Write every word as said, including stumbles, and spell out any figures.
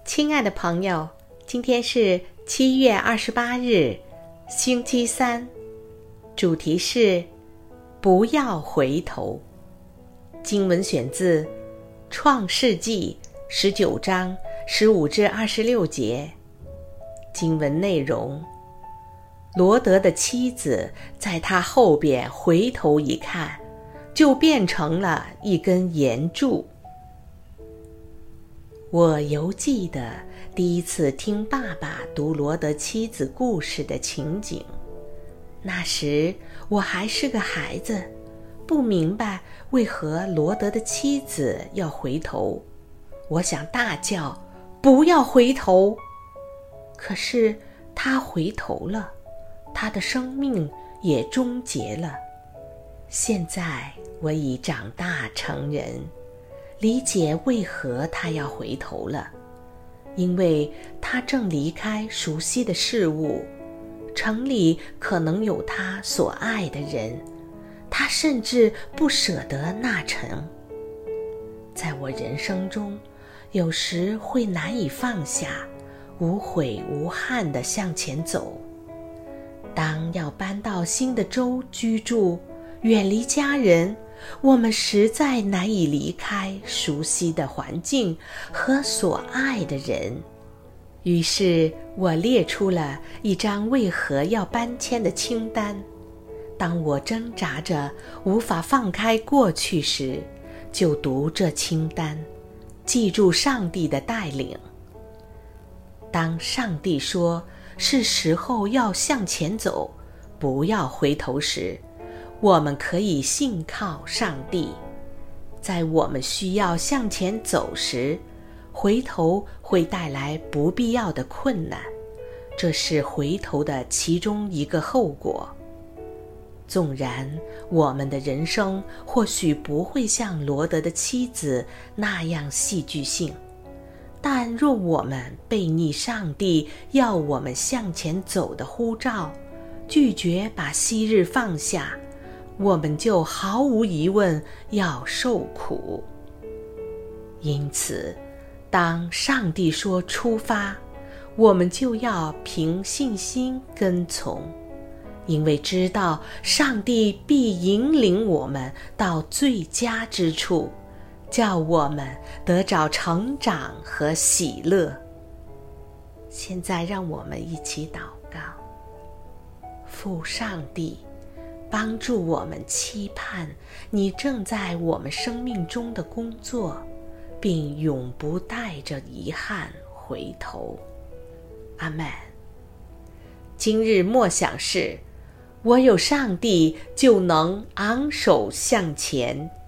亲爱的朋友，今天是七月二十八日，星期三，主题是不要回头。经文选自创世纪十九章十五至二十六节。经文内容：罗德的妻子在他后边回头一看，就变成了一根岩柱。我犹记得第一次听爸爸读罗德妻子故事的情景，那时我还是个孩子，不明白为何罗德的妻子要回头。我想大叫，不要回头！可是他回头了，他的生命也终结了。现在我已长大成人，理解为何他要回头了，因为他正离开熟悉的事物，城里可能有他所爱的人，他甚至不舍得那城。在我人生中，有时会难以放下，无悔无憾地向前走。当要搬到新的州居住，远离家人，我们实在难以离开熟悉的环境和所爱的人。于是我列出了一张为何要搬迁的清单。当我挣扎着无法放开过去时，就读这清单，记住上帝的带领。当上帝说是时候要向前走，不要回头时，我们可以信靠上帝。在我们需要向前走时，回头会带来不必要的困难，这是回头的其中一个后果。纵然我们的人生或许不会像罗德的妻子那样戏剧性，但若我们背逆上帝要我们向前走的呼召，拒绝把昔日放下，我们就毫无疑问要受苦。因此，当上帝说出发，我们就要凭信心跟从，因为知道上帝必引领我们到最佳之处，叫我们得着成长和喜乐。现在让我们一起祷告。父上帝，帮助我们期盼你正在我们生命中的工作，并永不带着遗憾回头。阿们。今日默想是：我有上帝就能昂首向前。